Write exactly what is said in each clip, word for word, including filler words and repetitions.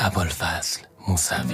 ابوالفضل موسوی.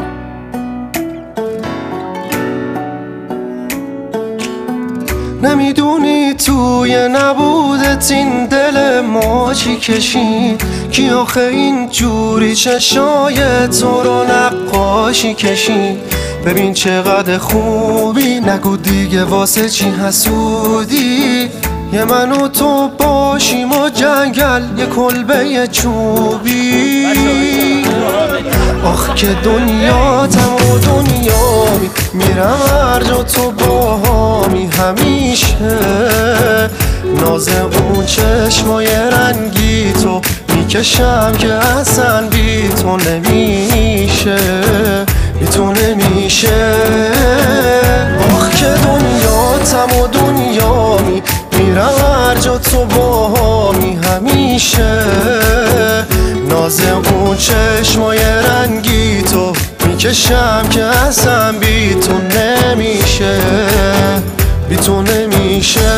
نمیدونی توی نبودت این دل ما چی کشید، کی آخه این جوری چشای تو رو نقاشی کشید. ببین چقدر خوبی، نگو دیگه واسه چی حسودی. یه من و تو باشیم و جنگل یه کلبه چوبی. آخ که دنیاتم و دنیامی، میرم هر جا تو باهامی. همیشه ناز اون چشمای رنگی تو میکشم که اصلا بی تو نمیشه، بی تو نمیشه. آخ که دنیاتم و دنیامی، میرم هر جا تو باهامی. همیشه ناز اون چشمای رنگی تو میکشم که اصلا بی تو نمیشه، بی تو نمیشه.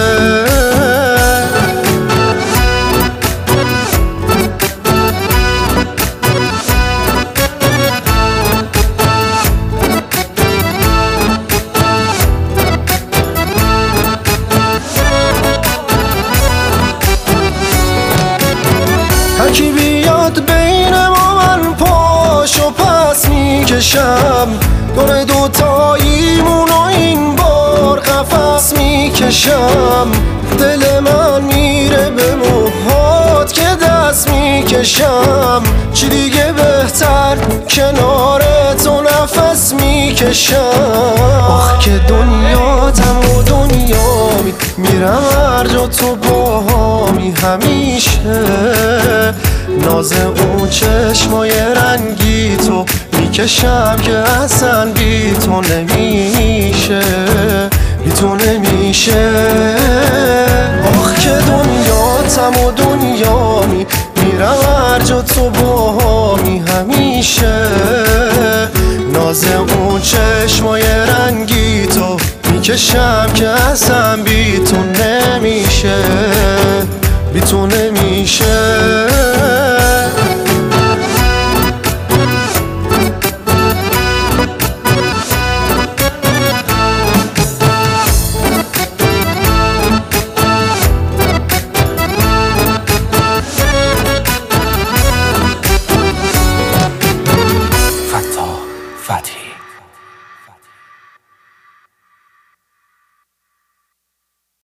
هرکی بیاد بین ما من پاشو پس میکشم. دور دوتاییمونو این بار قفس میکشم. دل من میره به موهات که دست میکشم. چی دیگه بهتر کنار تو نفس میکشم. آخ که دنیاتم و دنیامی، میرم هر جا تو باهامی. همیشه ناز اون چشمای رنگی تو میکشم که اصلا بی تو نمیشه، بی تو نمیشه. آخ که دنیاتم و دنیامی، میرم هر جا تو باهامی. همیشه ناز اون چشمای رنگی تو میکشم که اصلا بی تو نمیشه، بی تو نمیشه.